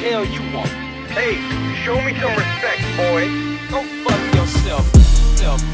hell you want? Hey, show me some respect, boy. Go fuck yourself. Self.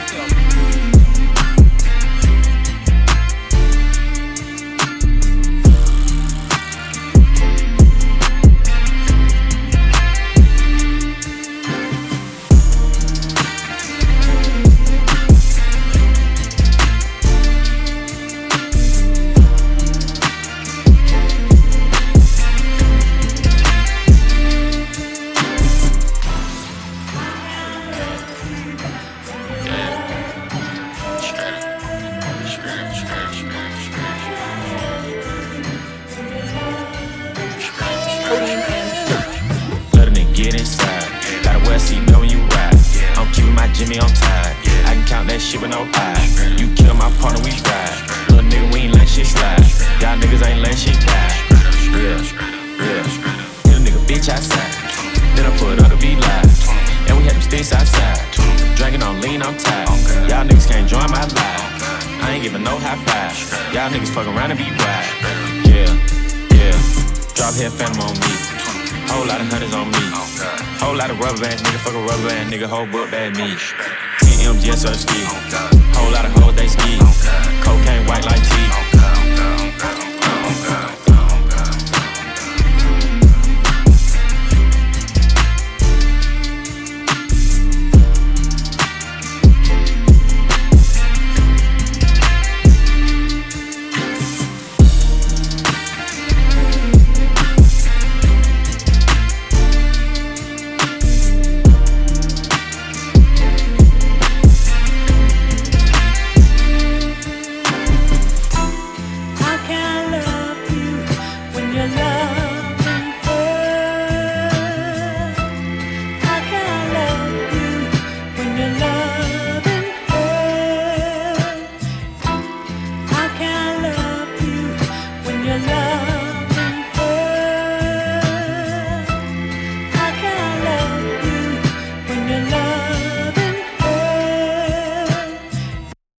Let a nigga get inside. Gotta wear a seatbelt when you ride. I'm keeping my Jimmy on time. I can count that shit with no eye. You kill my partner, we ride. Little nigga, we ain't let shit slide. Y'all niggas ain't let shit die. Real. Hit a nigga bitch outside. Then I put up the V live. And we had them sticks outside. Drinking on lean, I'm tired. Y'all niggas can't join my live. I ain't giving no high five. Y'all niggas fuck around and be wide. Yeah. Drop head phantom on me. Whole lot of hunters on me. Whole lot of rubber bands, nigga. Fuck a rubber band, nigga. Whole book bad me. 10 M's, yes, sir, ski. Whole lot of hoes, they ski. Cocaine white like tea.